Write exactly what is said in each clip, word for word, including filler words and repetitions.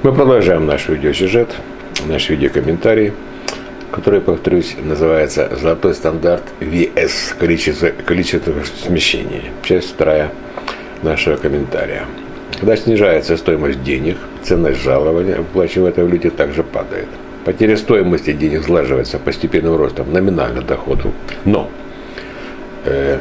Мы продолжаем наш видеосюжет, наш видеокомментарий, который, повторюсь, называется «Золотой стандарт ви эс. Количество, количество смещений». Часть вторая нашего комментария. Когда снижается стоимость денег, ценность жалования, выплачиваемой в этой валюте, также падает. Потеря стоимости денег сглаживается постепенным ростом номинальных доходов, но э,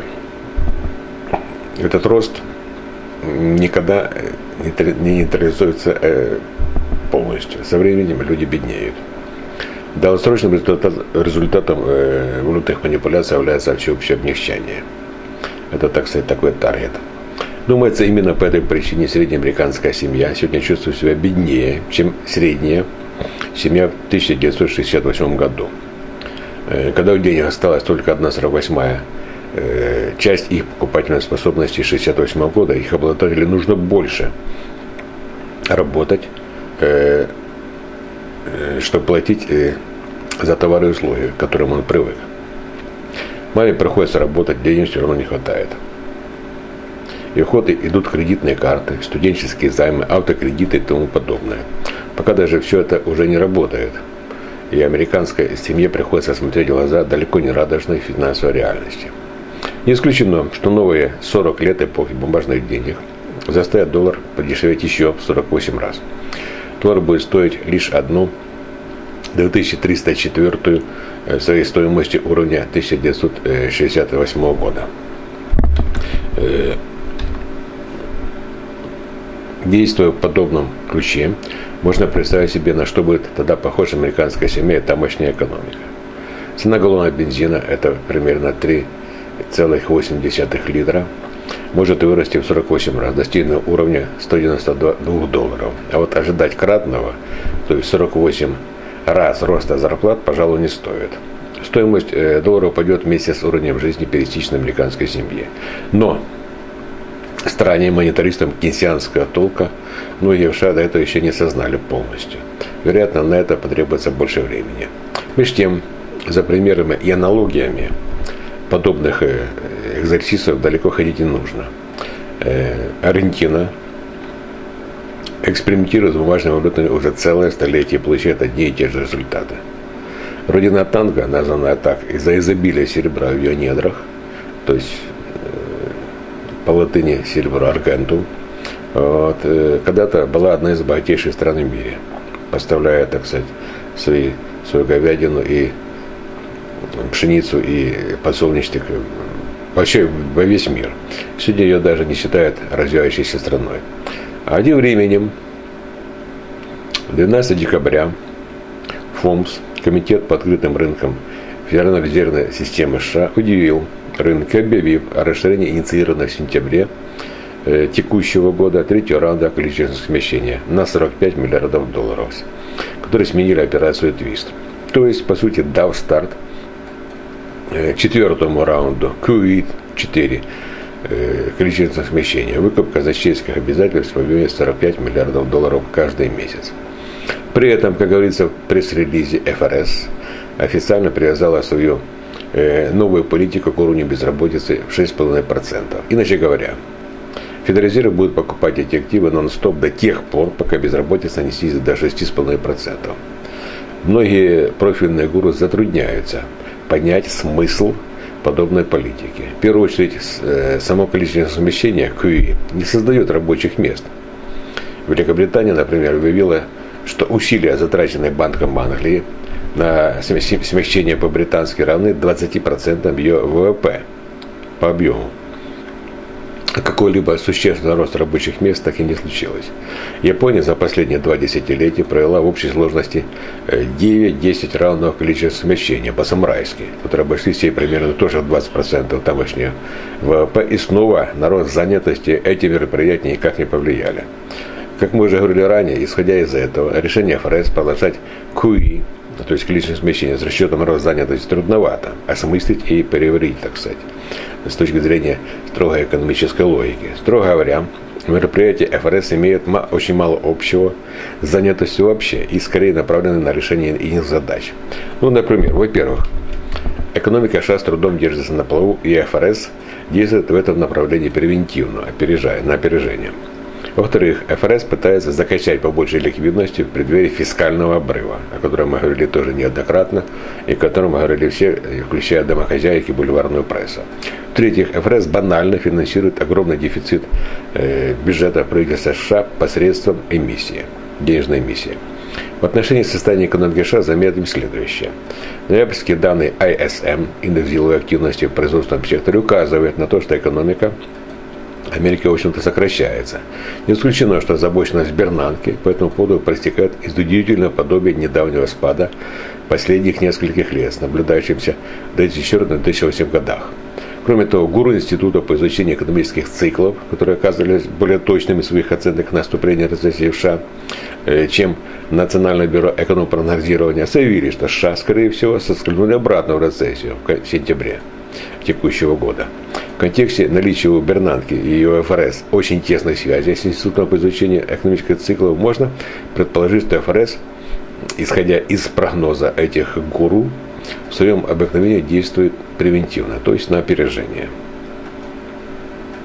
этот рост никогда не нейтрализуется э, полностью. Со временем люди беднеют. Долгосрочным результатом, результатом э, валютных манипуляций является всеобщее обнищание. Это, так сказать, такой таргет. Думается, именно по этой причине среднеамериканская семья сегодня чувствует себя беднее, чем средняя семья в тысяча девятьсот шестьдесят восьмом году. Э, когда у денег осталась только одна сорок восьмая э, часть их покупательной способности шестьдесят восьмого года, их обладателю нужно больше работать, э, э, чтобы платить э, за товары и услуги, к которым он привык. Маме приходится работать, денег все равно не хватает. И в ход идут кредитные карты, студенческие займы, автокредиты и тому подобное. Пока даже все это уже не работает. И американской семье приходится смотреть в глаза далеко не радужной финансовой реальности. Не исключено, что новые сорок лет эпохи бумажных денег заставят доллар подешеветь еще в сорок восемь раз. Доллар будет стоить лишь одну две тысячи триста четвёртую своей стоимости уровня тысяча девятьсот шестьдесят восьмого года. Действуя в подобном ключе, можно представить себе, на что будет тогда похожа американская семья и тамошняя экономика. Цена галлона бензина, это примерно три целых восемь десятых литра, может и вырасти в сорок восемь раз, достигнув уровня сто девяносто два долларов. А вот ожидать кратного, то есть сорок восемь раз роста зарплат, пожалуй, не стоит. Стоимость доллара упадет вместе с уровнем жизни пересечной американской семьи. Но стране монетаристам кейнсианского толка многие в США до этого еще не осознали полностью. Вероятно, на это потребуется больше времени. Между тем, за примерами и аналогиями подобных экзерсисов далеко ходить не нужно. Аргентина экспериментирует с бумажными валютами уже целое столетие и получает одни и те же результаты. Родина танго, названная так из-за изобилия серебра в ее недрах, то есть по латыни Silver Argentum, вот, когда-то была одна из богатейших стран в мире, поставляя, так сказать, свои, свою говядину и пшеницу и подсолнечник вообще во весь мир. Сегодня ее даже не считают развивающейся страной. А тем временем, двенадцатого декабря, ФОМС, Комитет по открытым рынкам Федеральной резервной системы США, удивил рынки, объявив о расширении инициированного в сентябре э, текущего года третьего раунда количественного смещения на сорок пять миллиардов долларов, которые сменили операцию твист. То есть, по сути, дав старт э, четвертому раунду кью и четыре э, количественного смещения, выкупка казначейских обязательств в объеме сорок пять миллиардов долларов каждый месяц. При этом, как говорится в пресс-релизе эф эр эс, официально привязала свою новую политику к уровню безработицы в шесть целых пять десятых процента. Иначе говоря, Федрезерв будет покупать эти активы нон-стоп до тех пор, пока безработица не снизится до шесть целых пять десятых процента. Многие профильные гуру затрудняются понять смысл подобной политики. В первую очередь, само количество смещения кью и не создает рабочих мест. Великобритания, например, объявила, что усилия, затраченные Банком Англии на смягчение по-британски равны двадцати процентам ее вэ вэ пэ по объему. Какой-либо существенный рост рабочих мест так и не случилось. Япония за последние два десятилетия провела в общей сложности девять-десять раундов количества смещения по-самурайски, которые обошлись ей примерно тоже в двадцать процентов тамошнего вэ вэ пэ, и снова на рост занятости эти мероприятия никак не повлияли. Как мы уже говорили ранее, исходя из этого, решение эф эр эс продолжать кью и, то есть количественное смещение с расчетом роста занятости, трудновато осмыслить и переварить, так сказать, с точки зрения строгой экономической логики. Строго говоря, мероприятия эф эр эс имеют очень мало общего с занятостью вообще и скорее направлены на решение иных задач. Ну, например, во-первых, экономика США с трудом держится на плаву, и эф эр эс действует в этом направлении превентивно, опережая, на опережение. Во-вторых, эф эр эс пытается закачать побольше ликвидности в преддверии фискального обрыва, о котором мы говорили тоже неоднократно, и о котором мы говорили все, включая домохозяйки и бульварную прессу. В-третьих, эф эр эс банально финансирует огромный дефицит э, бюджета правительства США посредством эмиссии, денежной эмиссии. В отношении состояния экономики США заметим следующее. Ноябрьские данные ай эс эм, индекс деловой активности в производственном секторе, указывают на то, что экономика Америки, в общем-то, сокращается. Не исключено, что озабоченность Бернанке по этому поводу проистекает из удивительного подобия недавнего спада последних нескольких лет, наблюдающимся в две тысячи четвёртом — две тысячи восьмом годах. Кроме того, гуру Института по изучению экономических циклов, которые оказывались более точными в своих оценках наступления рецессии в США, чем Национальное бюро экономпрогнозирования, заявили, что США, скорее всего, соскользнули обратно в рецессию в сентябре текущего года. В контексте наличия у Бернанке и ее эф эр эс очень тесной связи с Институтом по изучению экономических циклов, можно предположить, что эф эр эс, исходя из прогноза этих гуру, в своем обыкновении действует превентивно, то есть на опережение.